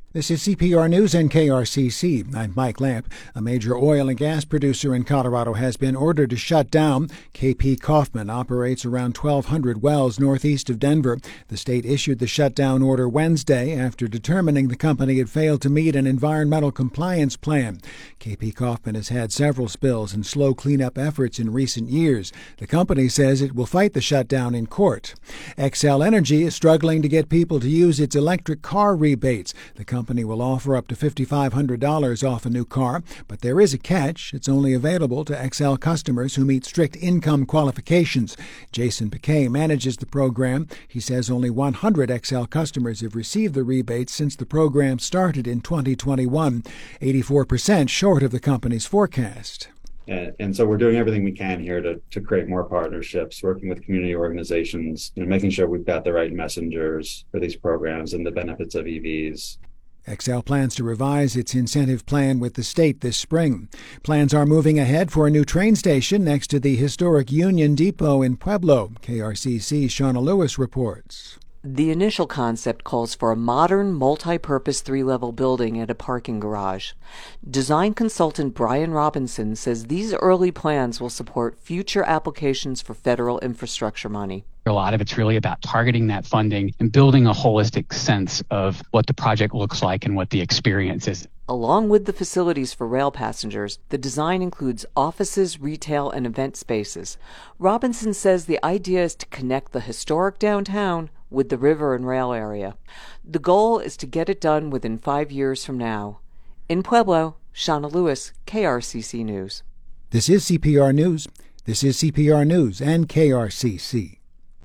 This is CPR News and KRCC. I'm Mike Lamp. A major oil and gas producer in Colorado has been ordered to shut down. KP Kaufman operates around 1,200 wells northeast of Denver. The state issued the shutdown order Wednesday after determining the company had failed to meet an environmental compliance plan. KP Kaufman has had several spills and slow cleanup efforts in recent years. The company says it will fight the shutdown in court. Xcel Energy is struggling to get people to use its electric car rebates. The company will offer up to $5,500 off a new car, but there is a catch. It's only available to Xcel customers who meet strict income qualifications. Jason Piquet manages the program. He says only 100 Xcel customers have received the rebates since the program started in 2021, 84% short of the company's forecast. And so we're doing everything we can here to create more partnerships, working with community organizations, making sure we've got the right messengers for these programs and the benefits of EVs. Xcel plans to revise its incentive plan with the state this spring. Plans are moving ahead for a new train station next to the historic Union Depot in Pueblo. KRCC's Shauna Lewis reports. The initial concept calls for a modern, multi-purpose three-level building and a parking garage. Design consultant Brian Robinson says these early plans will support future applications for federal infrastructure money. A lot of it's really about targeting that funding and building a holistic sense of what the project looks like and what the experience is. Along with the facilities for rail passengers, the design includes offices, retail, and event spaces. Robinson says the idea is to connect the historic downtown with the river and rail area. The goal is to get it done within 5 years from now. In Pueblo, Shauna Lewis, KRCC News. This is CPR News. This is CPR News and KRCC.